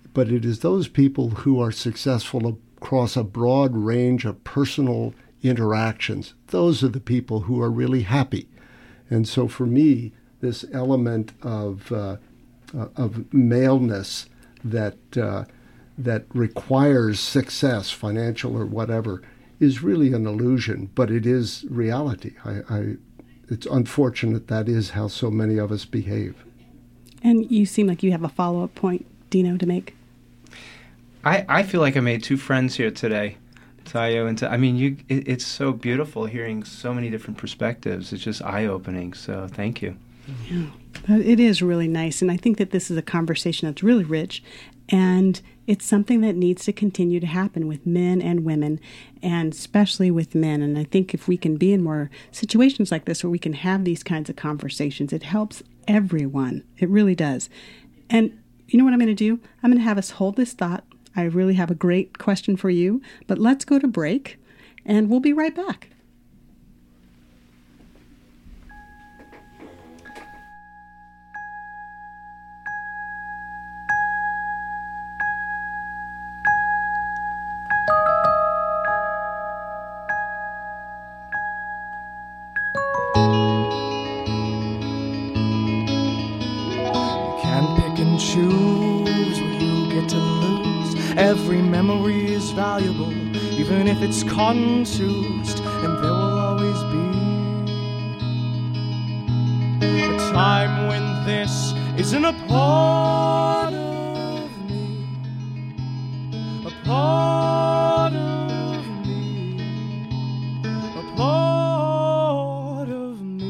S6: but it is those people who are successful across a broad range of personal interactions. Those are the people who are really happy. And so for me, this element of maleness that requires success, financial or whatever, is really an illusion, but it is reality. It's unfortunate that is how so many of us behave.
S3: And you seem like you have a follow-up point, Dino, to make.
S4: I feel like I made two friends here today, Tayo and it's so beautiful hearing so many different perspectives. It's just eye-opening. So thank you.
S3: Yeah, it is really nice, and I think that this is a conversation that's really rich, and it's something that needs to continue to happen with men and women, and especially with men. And I think if we can be in more situations like this where we can have these kinds of conversations, it helps everyone. It really does. And you know what I'm going to do? I'm going to have us hold this thought. I really have a great question for you, but let's go to break, and we'll be right back.
S7: Choose what you get to lose. Every memory is valuable, even if it's contused, and there will always be a time when this isn't a part of me, a part of me, a part of me.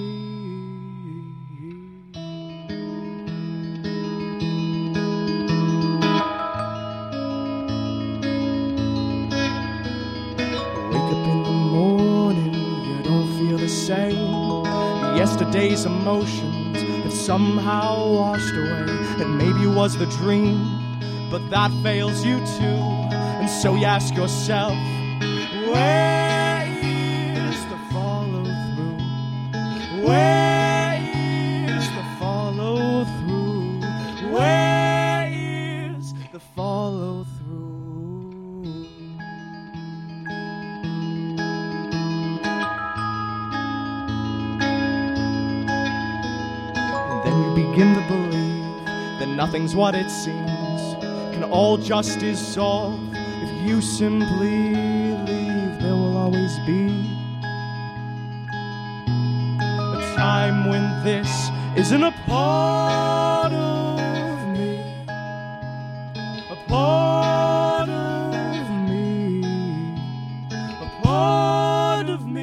S7: Yesterday's emotions have somehow washed away, and maybe it was the dream, but that fails you too. And so you ask yourself, where is the follow-through? Where is the follow-through? Where is the follow-through? Begin to believe that nothing's what it seems, can all just dissolve if you simply leave. There will always be a time when this isn't a part of me, a part of me, a part of me.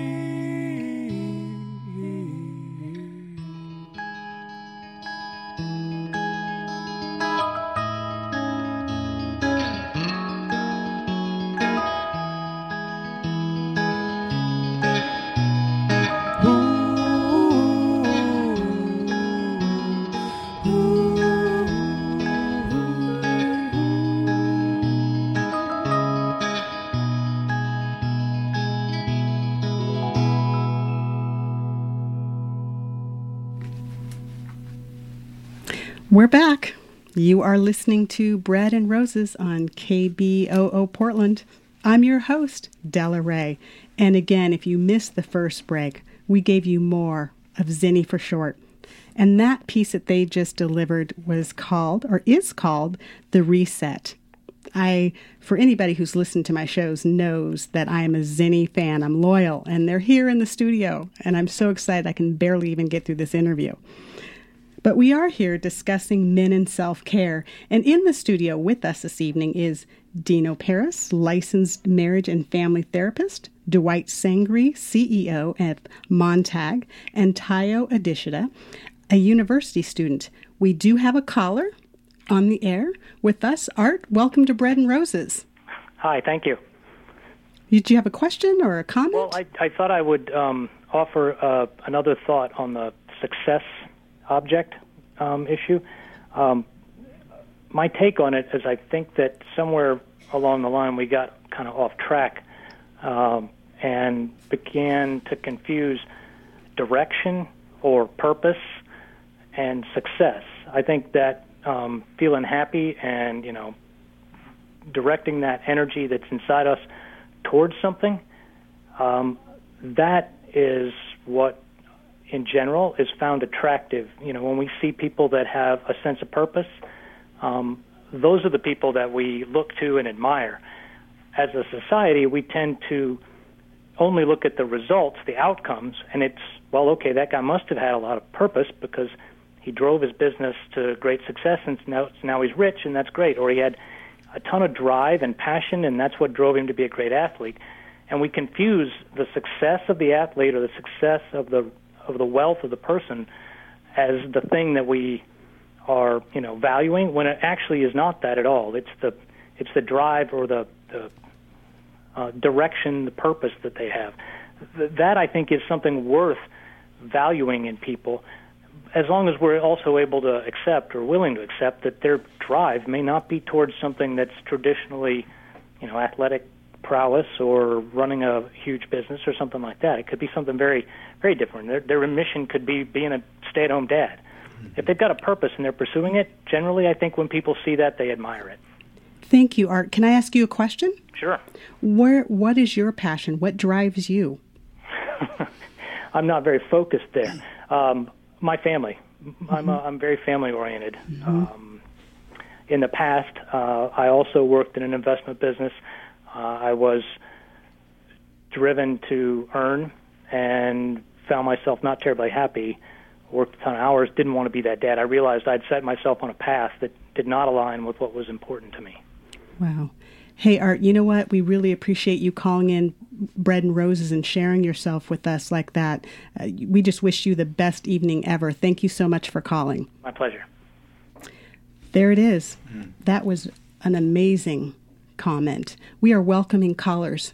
S3: We're back. You are listening to Bread and Roses on KBOO Portland. I'm your host, Della Ray. And again, if you missed the first break, we gave you more of Zinni for short. And that piece that they just delivered was called, or is called, The Reset. For anybody who's listened to my shows knows that I am a Zinni fan. I'm loyal, and they're here in the studio. And I'm so excited I can barely even get through this interview. But we are here discussing men and self-care. And in the studio with us this evening is Dino Paris, licensed marriage and family therapist, Dwight Sangri, CEO at Montag, and Tayo Adishita, a university student. We do have a caller on the air with us. Art, welcome to Bread and Roses.
S8: Hi, thank you.
S3: Did you have a question or a comment?
S8: Well, I thought I would offer another thought on the success object issue. My take on it is I think that somewhere along the line we got kind of off track and began to confuse direction or purpose and success. I think that feeling happy and, directing that energy that's inside us towards something, that is what, in general, is found attractive. You know, when we see people that have a sense of purpose, those are the people that we look to and admire. As a society, we tend to only look at the results, the outcomes, and it's, well, okay, that guy must have had a lot of purpose because he drove his business to great success, and now he's rich, and that's great. Or he had a ton of drive and passion, and that's what drove him to be a great athlete. And we confuse the success of the athlete or the success of the wealth of the person as the thing that we are, you know, valuing, when it actually is not that at all. It's the drive or the direction, the purpose that they have. That, I think, is something worth valuing in people, as long as we're also able to accept or willing to accept that their drive may not be towards something that's traditionally, you know, athletic prowess or running a huge business or something like that. It could be something very, very different. Their mission could be being a stay-at-home dad. If they've got a purpose and they're pursuing it, generally I think when people see that, they admire it.
S3: Thank you, Art. Can I ask you a question?
S8: Sure.
S3: What is your passion? What drives you?
S8: I'm not very focused there. My family. I'm very family-oriented. In the past, I also worked in an investment business. I was driven to earn and found myself not terribly happy, worked a ton of hours, didn't want to be that dad. I realized I'd set myself on a path that did not align with what was important to me.
S3: Wow. Hey, Art, you know what? We really appreciate you calling in Bread and Roses and sharing yourself with us like that. We just wish you the best evening ever. Thank you so much for calling.
S8: My pleasure.
S3: There it is. That was an amazing comment. We are welcoming callers,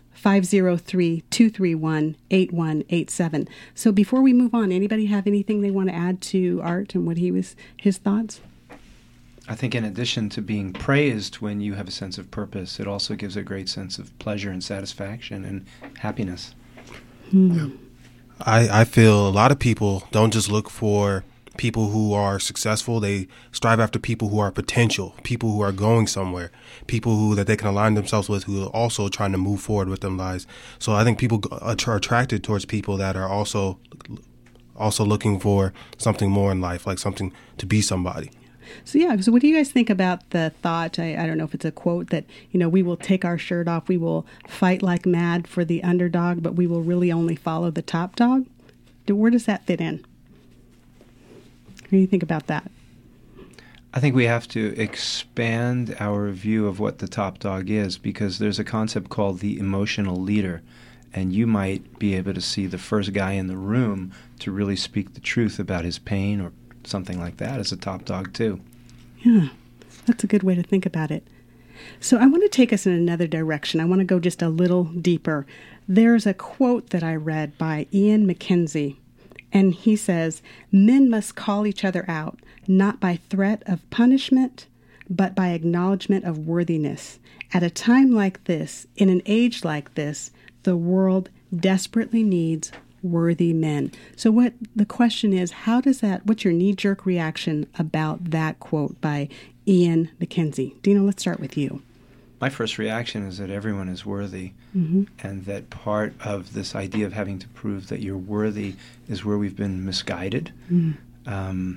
S3: 503-231-8187. So before we move on, anybody have anything they want to add to Art and what his thoughts?
S4: I think in addition to being praised when you have a sense of purpose, it also gives a great sense of pleasure and satisfaction and happiness.
S5: Yeah. I feel a lot of people don't just look for people who are successful. They strive after people who are potential, people who are going somewhere, people who that they can align themselves with, who are also trying to move forward with their lives. So I think people are attracted towards people that are also looking for something more in life, like something to be somebody.
S3: So what do you guys think about the thought, I don't know if it's a quote, that, you know, we will take our shirt off, we will fight like mad for the underdog, but we will really only follow the top dog? Where does that fit in? What do you think about that?
S4: I think we have to expand our view of what the top dog is, because there's a concept called the emotional leader, and you might be able to see the first guy in the room to really speak the truth about his pain or something like that as a top dog too.
S3: Yeah, that's a good way to think about it. So I want to take us in another direction. I want to go just a little deeper. There's a quote that I read by Ian McKenzie, and he says, "Men must call each other out, not by threat of punishment, but by acknowledgement of worthiness. At a time like this, in an age like this, the world desperately needs worthy men." So what the question is, what's your knee-jerk reaction about that quote by Ian McKenzie? Dino, let's start with you.
S4: My first reaction is that everyone is worthy, and that part of this idea of having to prove that you're worthy is where we've been misguided. I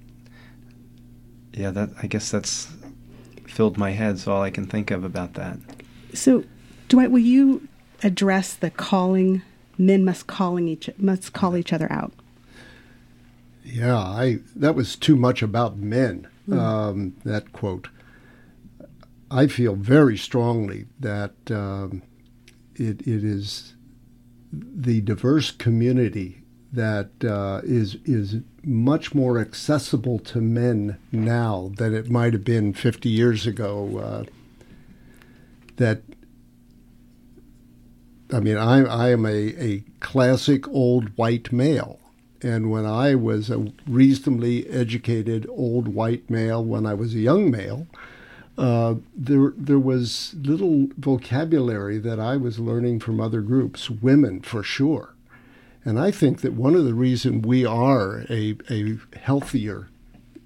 S4: guess that's filled my head, so all I can think of about that.
S3: So, Dwight, will you address the calling? Men must call each other out.
S6: Yeah, that was too much about men, that quote. I feel very strongly that it is the diverse community that is much more accessible to men now than it might have been 50 years ago. I am a classic old white male. And when I was a reasonably educated old white male, when I was a young male, there was little vocabulary that I was learning from other groups, women for sure. And I think that one of the reasons we are a healthier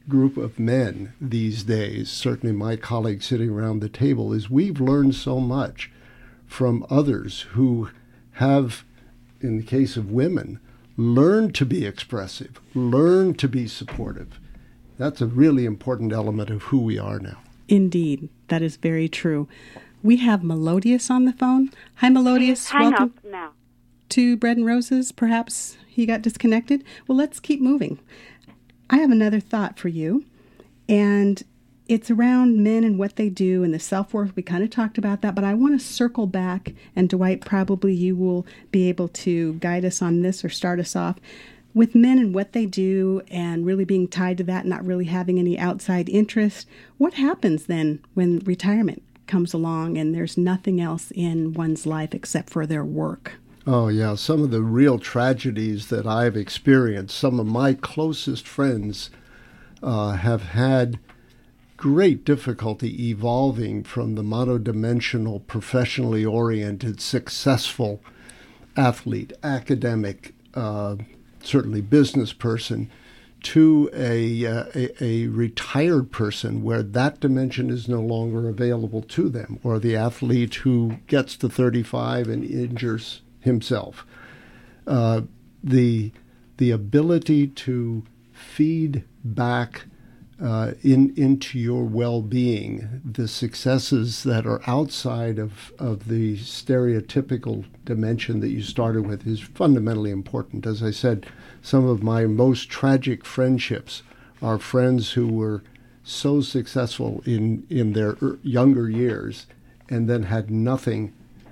S6: group of men these days, certainly my colleagues sitting around the table, is we've learned so much from others who have, in the case of women, learned to be expressive, learned to be supportive. That's a really important element of who we are now.
S3: Indeed, that is very true. We have Melodious on the phone. Hi, Melodious.
S9: Hang
S3: Welcome
S9: up now.
S3: to Bread and Roses. Perhaps he got disconnected. Well, let's keep moving. I have another thought for you, and it's around men and what they do and the self-worth. We kind of talked about that, but I want to circle back, and Dwight, probably you will be able to guide us on this or start us off with men and what they do and really being tied to that, not really having any outside interest. What happens then when retirement comes along and there's nothing else in one's life except for their work?
S6: Oh, yeah. Some of the real tragedies that I've experienced, some of my closest friends have had great difficulty evolving from the monodimensional, professionally oriented, successful athlete, academic, certainly business person, to a retired person where that dimension is no longer available to them, or the athlete who gets to 35 and injures himself. The ability to feed back into your well-being, the successes that are outside of the stereotypical dimension that you started with, is fundamentally important. As I said, some of my most tragic friendships are friends who were so successful in their younger years and then had nothing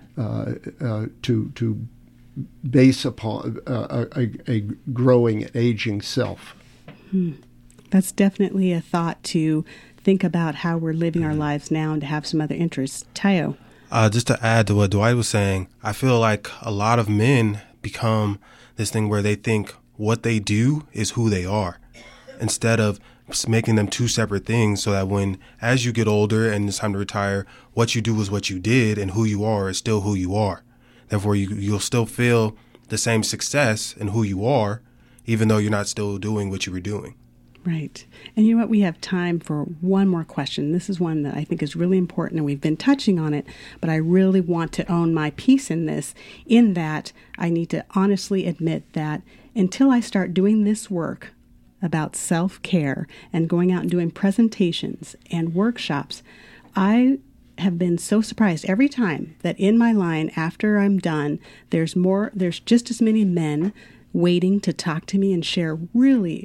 S6: to base upon a growing, aging self.
S3: That's definitely a thought to think about how we're living our lives now and to have some other interests. Tayo.
S5: Just to add to what Dwight was saying, I feel like a lot of men become this thing where they think what they do is who they are, instead of making them two separate things, so that when, as you get older and it's time to retire, what you do is what you did and who you are is still who you are. Therefore, you'll still feel the same success in who you are, even though you're not still doing what you were doing.
S3: Right. And you know what? We have time for one more question. This is one that I think is really important, and we've been touching on it, but I really want to own my piece in this, in that I need to honestly admit that until I start doing this work about self-care and going out and doing presentations and workshops, I have been so surprised every time that in my line after I'm done, there's just as many men waiting to talk to me and share really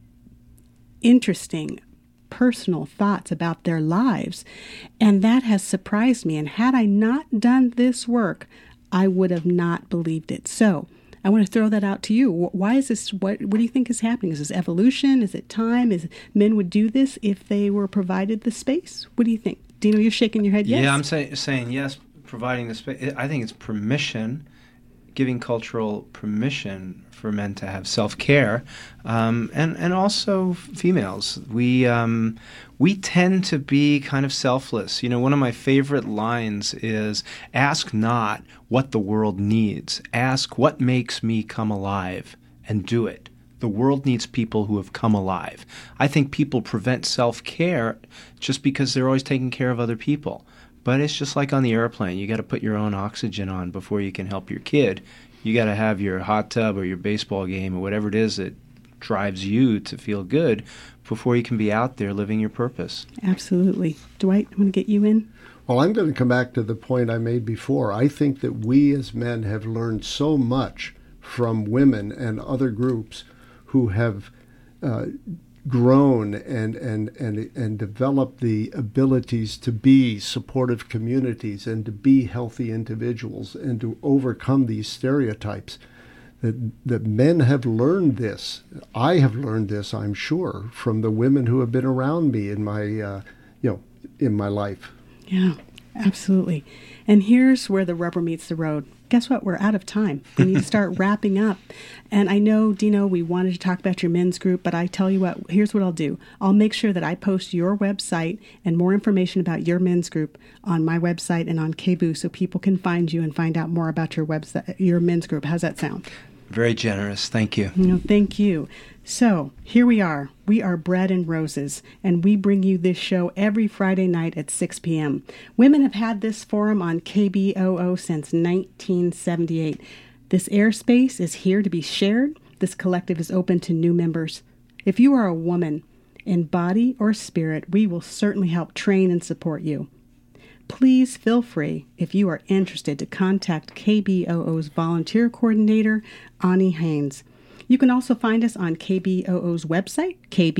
S3: interesting personal thoughts about their lives. And that has surprised me. And had I not done this work, I would have not believed it. So I want to throw that out to you. Why is this? What do you think is happening? Is this evolution? Is it time? Is men would do this if they were provided the space? What do you think? Dino, you're shaking your head yes.
S4: Yeah, I'm saying yes, providing the space. I think it's permission, giving cultural permission for men to have self-care, and also females. We tend to be kind of selfless. You know, one of my favorite lines is, ask not what the world needs. Ask what makes me come alive, and do it. The world needs people who have come alive. I think people prevent self-care just because they're always taking care of other people. But it's just like on the airplane. You got to put your own oxygen on before you can help your kid. You got to have your hot tub or your baseball game or whatever it is that drives you to feel good before you can be out there living your purpose.
S3: Absolutely. Dwight, I want to get you in.
S6: Well, I'm going to come back to the point I made before. I think that we as men have learned so much from women and other groups who have grown and developed the abilities to be supportive communities and to be healthy individuals and to overcome these stereotypes. That men have learned this. I have learned this, I'm sure, from the women who have been around me in my, in my life.
S3: Yeah, absolutely. And here's where the rubber meets the road. Guess what? We're out of time. We need to start wrapping up. And I know, Dino, we wanted to talk about your men's group, but I tell you what, here's what I'll do. I'll make sure that I post your website and more information about your men's group on my website and on KBOO so people can find you and find out more about your website, your men's group. How's that sound?
S4: Very generous. Thank you.
S3: No, thank you. So here we are. We are Bread and Roses, and we bring you this show every Friday night at 6 p.m. Women have had this forum on KBOO since 1978. This airspace is here to be shared. This collective is open to new members. If you are a woman, in body or spirit, we will certainly help train and support you. Please feel free, if you are interested, to contact KBOO's volunteer coordinator, Ani Haynes. You can also find us on KBOO's website,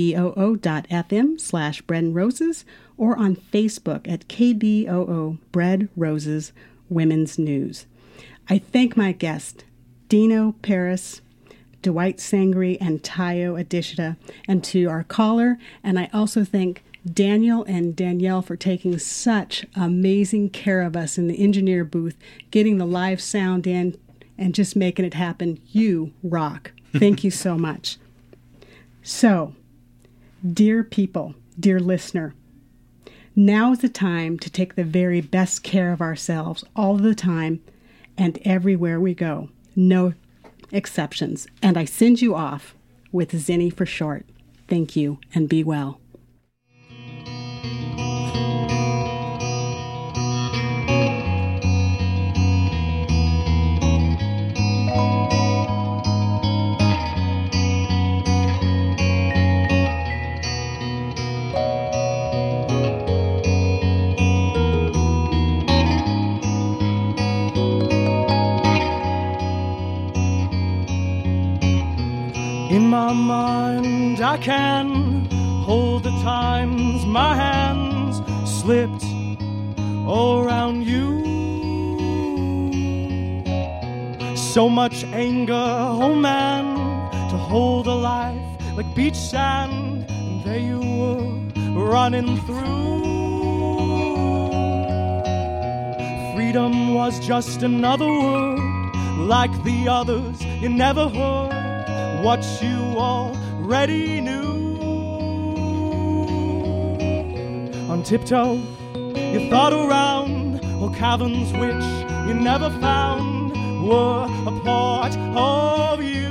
S3: kboo.fm/breadandroses, or on Facebook at KBOO Bread Roses Women's News. I thank my guests, Dino Paris, Dwight Sangri, and Tayo Adishita, and to our caller, and I also thank Daniel and Danielle for taking such amazing care of us in the engineer booth, getting the live sound in, and just making it happen. You rock. Thank you so much. So, dear people, dear listener, now is the time to take the very best care of ourselves all the time and everywhere we go. No exceptions. And I send you off with Zinni for short. Thank you, and be well.
S7: In my mind I can hold the times my hands slipped around you. So much anger, oh man, to hold a life like beach sand, and there you were running through. Freedom was just another word, like the others you never heard. What you already knew. On tiptoe, you thought around all caverns which you never found were a part of you.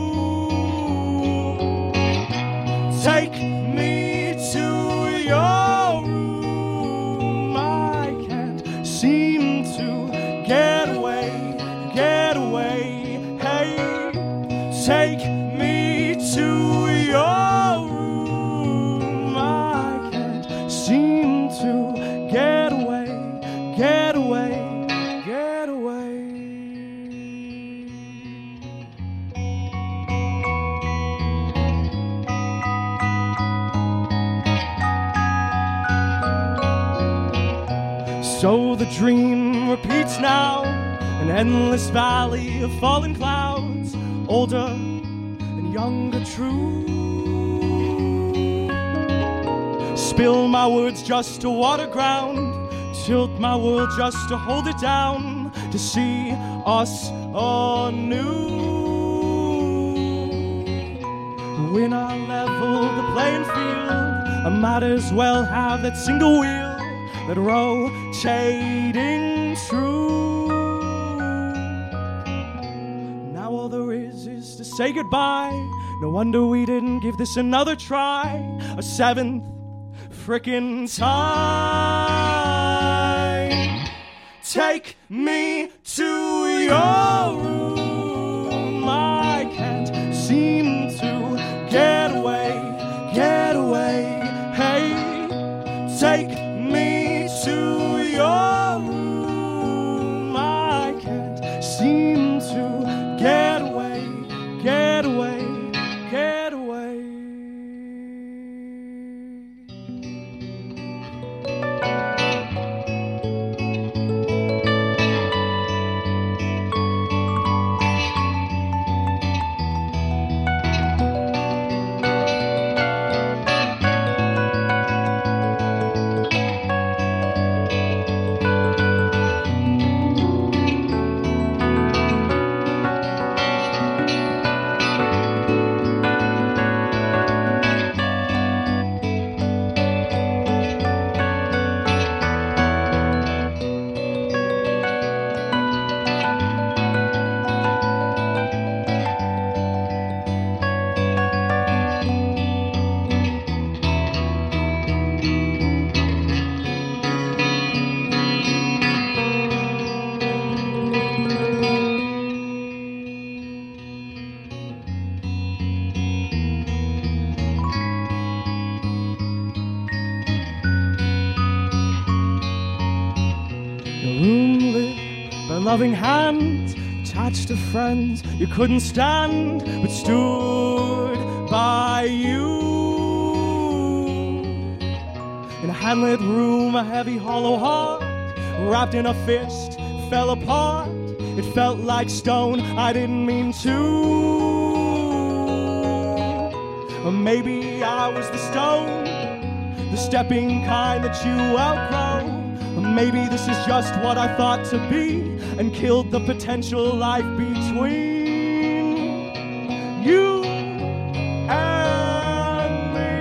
S7: Take me to your room. I can't seem to get away. Hey, take to your room. I can't seem to get away. So the dream repeats now, an endless valley of fallen clouds, older younger true. Spill my words just to water ground, tilt my world just to hold it down, to see us anew. When I level the playing field, I might as well have that single wheel, that rotating true. Now all there is to say goodbye. No wonder we didn't give this another try, a seventh frickin' time. Take me to your room. I can't seem to get away. Hey, take me to your room. I can't seem to get away. Your loving hand attached to friends you couldn't stand, but stood by you. In a hand-lit room, a heavy hollow heart wrapped in a fist fell apart. It felt like stone, I didn't mean to. Or maybe I was the stone, the stepping kind that you outgrow. Or maybe this is just what I thought to be and killed the potential life between you and me.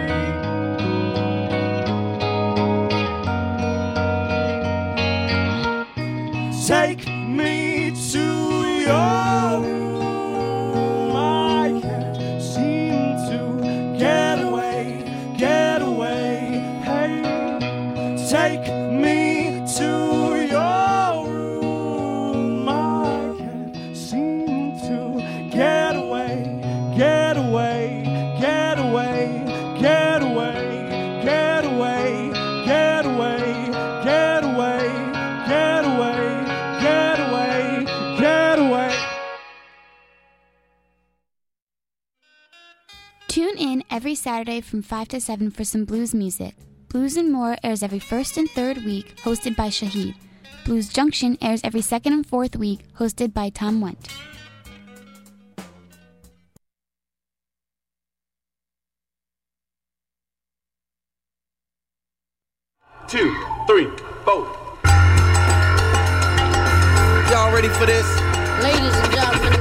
S7: Take me to your room. I can't seem to get away. Hey, take me to your room. I can't seem to get away.
S9: Tune in every Saturday from 5 to 7 for some blues music. Blues and More airs every first and third week, hosted by Shahid. Blues Junction airs every second and fourth week, hosted by Tom Wendt.
S10: Two, three, four. Y'all ready for this?
S11: Ladies and gentlemen.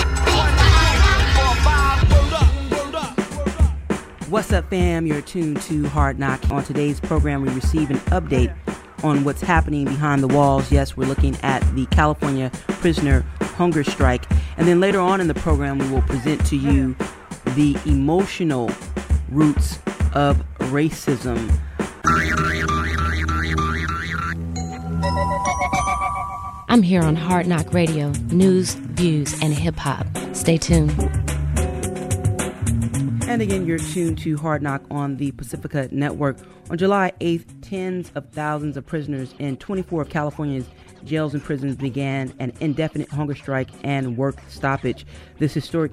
S12: What's up, fam? You're tuned to Hard Knock. On today's program, we receive an update on what's happening behind the walls. Yes, we're looking at the California prisoner hunger strike. And then later on in the program, we will present to you the emotional roots of racism.
S13: I'm here on Hard Knock Radio, news, views, and hip-hop. Stay tuned.
S12: And again, you're tuned to Hard Knock on the Pacifica Network. On July 8th, tens of thousands of prisoners in 24 of California's jails and prisons began an indefinite hunger strike and work stoppage. This historic